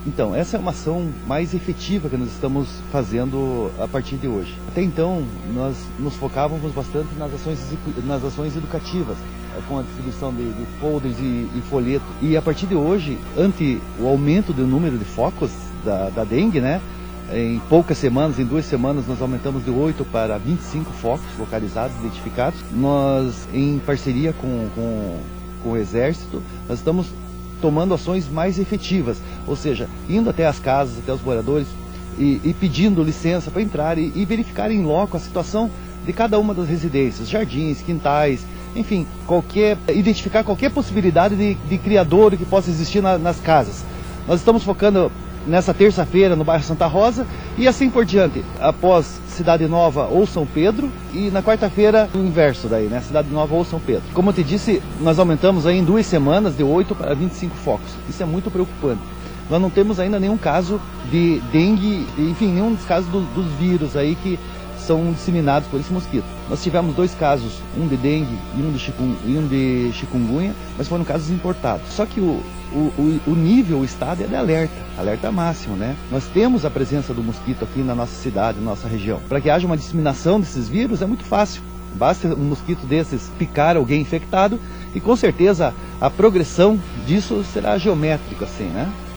Então, essa é uma ação mais efetiva que nós estamos fazendo a partir de hoje. Até então, nós nos focávamos bastante nas ações educativas, com a distribuição de folders e folheto. E a partir de hoje, ante o aumento do número de focos da dengue, né, em poucas semanas, em 2 semanas, nós aumentamos de 8 para 25 focos localizados, identificados. Nós, em parceria com o Exército, nós estamos tomando ações mais efetivas, ou seja, indo até as casas, até os moradores e pedindo licença para entrar e verificar em loco a situação de cada uma das residências, jardins, quintais, enfim, identificar qualquer possibilidade de criadouro que possa existir nas casas. Nós estamos focando nessa terça-feira no bairro Santa Rosa e assim por diante, após Cidade Nova ou São Pedro, e na quarta-feira o inverso daí, né? Cidade Nova ou São Pedro. Como eu te disse, nós aumentamos aí em 2 semanas de 8 para 25 focos. Isso é muito preocupante. Nós não temos ainda nenhum caso de dengue, enfim, nenhum dos casos dos vírus aí que são disseminados por esse mosquito. Nós tivemos 2 casos, um de dengue e um de chikungunya, mas foram casos importados. Só que o nível, o estado é de alerta máximo, né? Nós temos a presença do mosquito aqui na nossa cidade, na nossa região. Para que haja uma disseminação desses vírus é muito fácil. Basta um mosquito desses picar alguém infectado e com certeza a progressão disso será geométrica, assim, né?